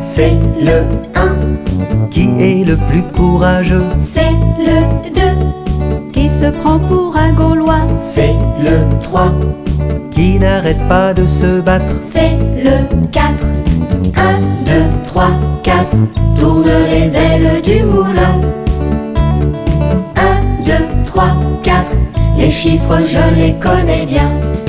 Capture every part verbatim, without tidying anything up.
c'est le un. Qui est le plus courageux? C'est le deux. Qui se prend pour un Gaulois? C'est le trois. Qui n'arrête pas de se battre? C'est le quatre. un, deux, trois, quatre. Tourne les ailes du moulin. un, deux, trois, quatre. Les chiffres je les connais bien.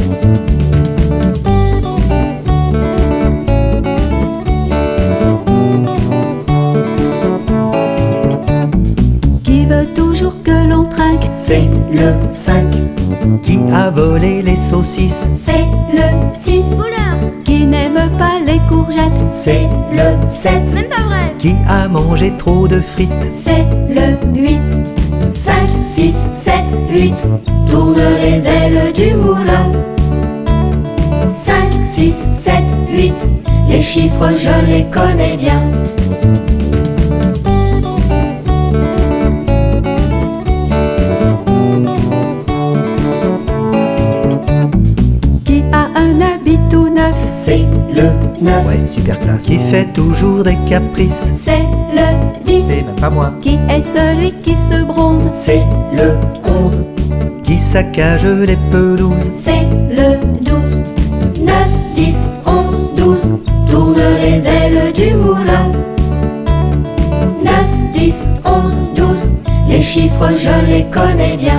Qui veut toujours que l'on trinque? C'est le cinq. Qui a volé les saucisses? C'est le six. Qui n'aime pas les courgettes? C'est le sept. Même pas vrai. Qui a mangé trop de frites? C'est le huit. cinq, six, sept, huit. Tourne les ailes du moulin. cinq, six, sept, huit. Les chiffres je les connais bien. Qui a un habit tout neuf? C'est le neuf. Ouais, super classe. Qui fait toujours des caprices? C'est le dix. C'est même pas moi. Qui est celui qui se bronze? C'est le onze. Qui saccage les pelouses? C'est le douze. neuf, dix, onze, douze. Tourne les ailes du moulin. neuf, dix, onze, douze. Les chiffres je les connais bien.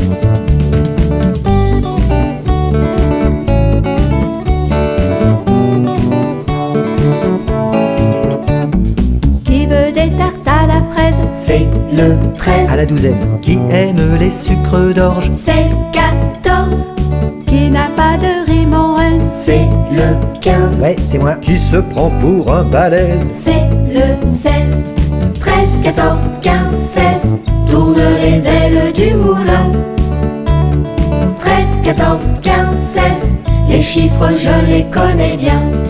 Qui veut des tartes à la fraise? C'est le treize. À la douzaine. Qui aime les sucres d'orge? C'est le quatorze. Qui n'a pas de rime en S? C'est le quinze. Ouais, c'est moi. Qui se prend pour un balèze? C'est le seize. treize, quatorze, quinze, seize. Tourne les ailes du moulin. treize, quatorze, quinze, seize. Les chiffres je les connais bien.